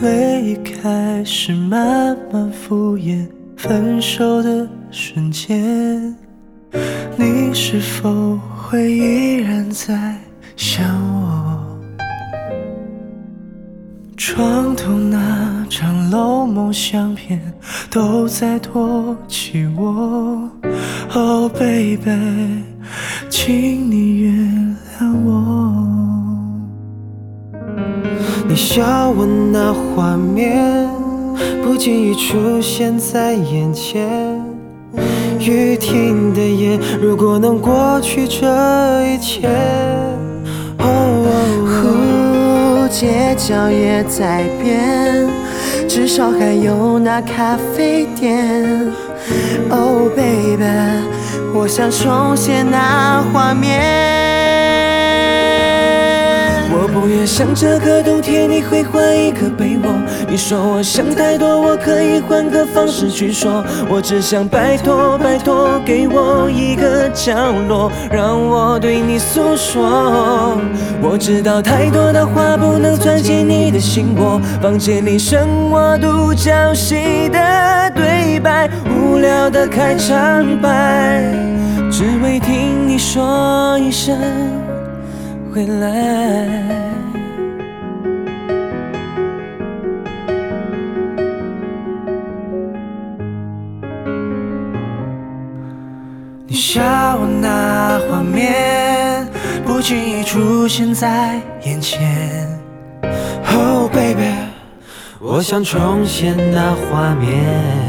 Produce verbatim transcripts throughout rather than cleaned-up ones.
泪开始慢慢敷衍分手的瞬间，你是否会依然在想我？床头那张楼梦相片都在唾弃我。Oh baby， 请你原谅我。你笑我那画面不经意出现在眼前，雨停的夜，如果能过去这一切。哦哦，街角也在变，至少还有那咖啡店。Oh baby， 我想重现那画面。我不愿像这个冬天你会换一个被窝，你说我想太多，我可以换个方式去说，我只想拜托拜托给我一个角落，让我对你诉说。我知道太多的话不能钻进你的心窝，房间里剩我独角戏的对白，无聊的开场白，只为听你说一声回来。你笑我那画面不经意出现在眼前。Oh baby， 我想重现那画面。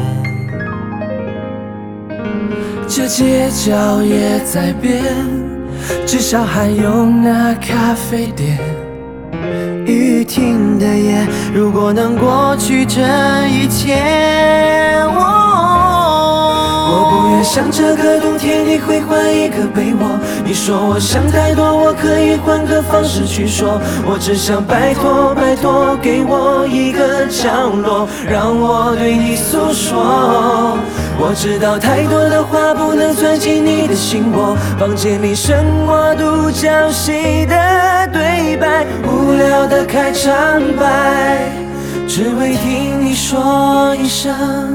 这街角也在变，至少还有那咖啡店。雨停的夜，如果能过去这一切。我不愿像这个冬天你会换一个被窝，你说我想太多，我可以换个方式去说，我只想拜托拜托给我一个角落，让我对你诉说。我知道太多的话不能钻进你的心窝，房间里剩我独角戏的对白，无聊的开场白，只为听你说一声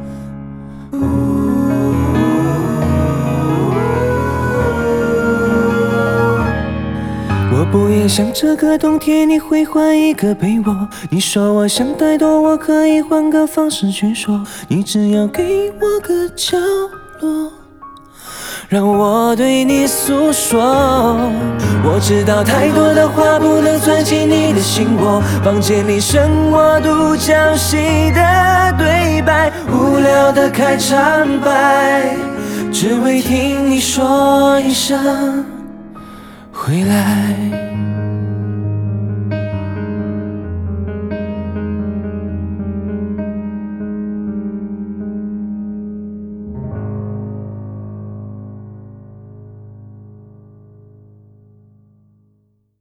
我不愿像这个冬天你会换一个被窝，你说我想太多，我可以换个方式去说，你只要给我个角落，让我对你诉说。我知道太多的话不能钻进你的心窝，房间里剩我独角戏的对白，无聊的开场白，只为听你说一声回来。